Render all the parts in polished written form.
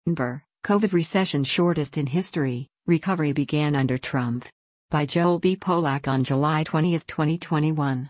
NBER, COVID recession shortest in history, recovery began under Trump. By Joel B. Polak on July 20, 2021.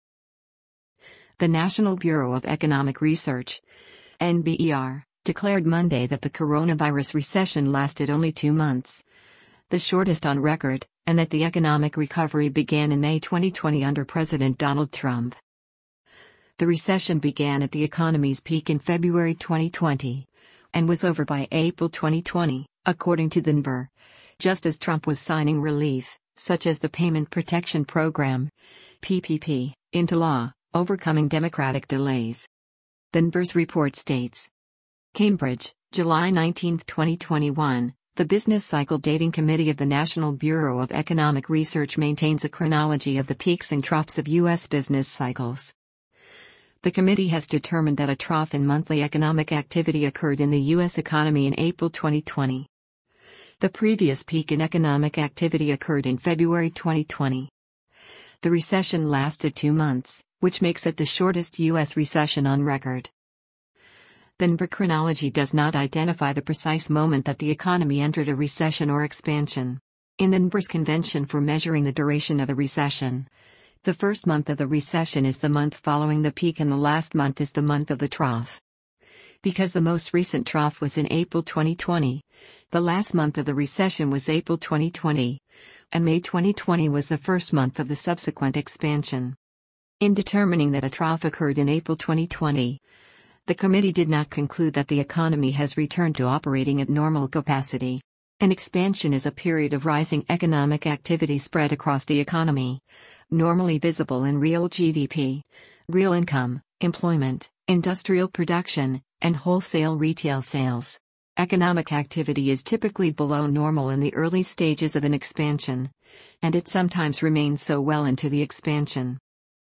The National Bureau of Economic Research, NBER, declared Monday that the coronavirus recession lasted only 2 months, the shortest on record, and that the economic recovery began in May 2020 under President Donald Trump. The recession began at the economy's peak in February 2020 and was over by April 2020, according to the NBER, just as Trump was signing relief, such as the Payment Protection Program, PPP, into law, overcoming Democratic delays. The NBER's report states. Cambridge, July 19, 2021. The Business Cycle Dating Committee of the National Bureau of Economic Research maintains a chronology of the peaks and troughs of U.S. business cycles. The committee has determined that a trough in monthly economic activity occurred in the U.S. economy in April 2020. The previous peak in economic activity occurred in February 2020. The recession lasted 2 months, which makes it the shortest U.S. recession on record. The NBER chronology does not identify the precise moment that the economy entered a recession or expansion. In the NBER's convention for measuring the duration of a recession, the first month of the recession is the month following the peak and the last month is the month of the trough. Because the most recent trough was in April 2020, the last month of the recession was April 2020, and May 2020 was the first month of the subsequent expansion. In determining that a trough occurred in April 2020, the committee did not conclude that the economy has returned to operating at normal capacity. An expansion is a period of rising economic activity spread across the economy, normally visible in real GDP, real income, employment, industrial production, and wholesale retail sales. Economic activity is typically below normal in the early stages of an expansion, and it sometimes remains so well into the expansion.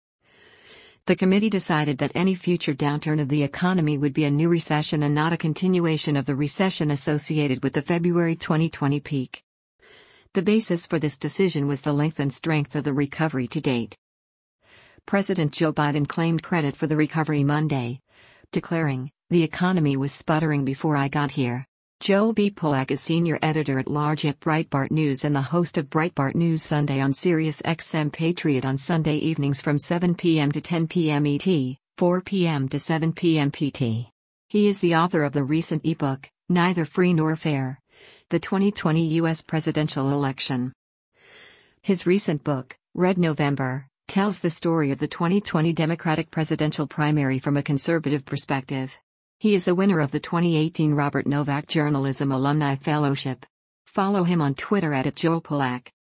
The committee decided that any future downturn of the economy would be a new recession and not a continuation of the recession associated with the February 2020 peak. The basis for this decision was the length and strength of the recovery to date. President Joe Biden claimed credit for the recovery Monday, declaring, "The economy was sputtering before I got here." Joel B. Polak is senior editor-at-large at Breitbart News and the host of Breitbart News Sunday on Sirius XM Patriot on Sunday evenings from 7 p.m. to 10 p.m. ET, 4 p.m. to 7 p.m. PT. He is the author of the recent ebook, Neither Free Nor Fair: The 2020 U.S. Presidential Election. His recent book, Red November, tells the story of the 2020 Democratic presidential primary from a conservative perspective. He is a winner of the 2018 Robert Novak Journalism Alumni Fellowship. Follow him on Twitter @JoelPolak.